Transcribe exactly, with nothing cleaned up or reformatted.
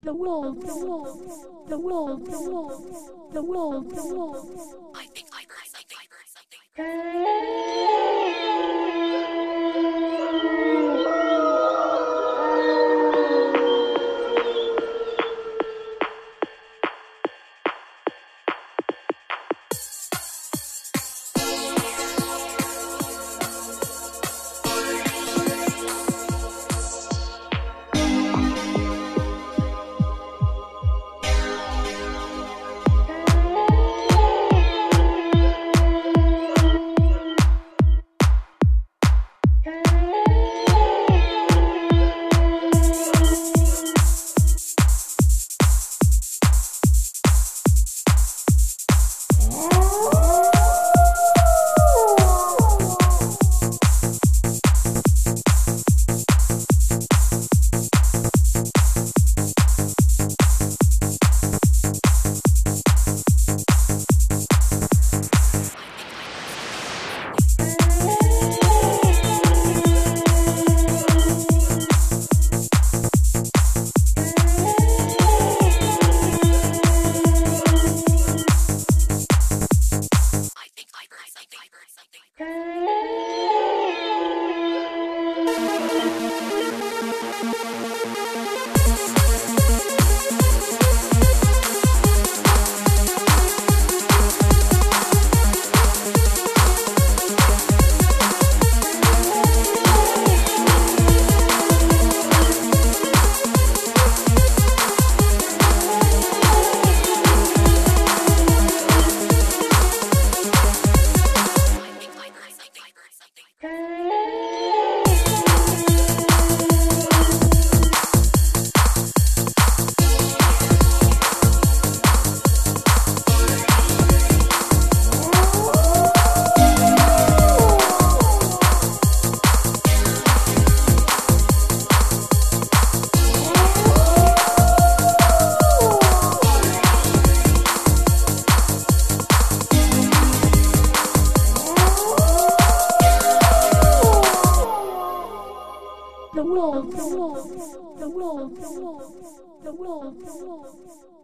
The wolves, the wolves, the wolves, the wolves, the wolves, the wolves. I think I heard something, I heard something. The wolves, the wolves, the wolves, the wolves, the wolves, the wolves.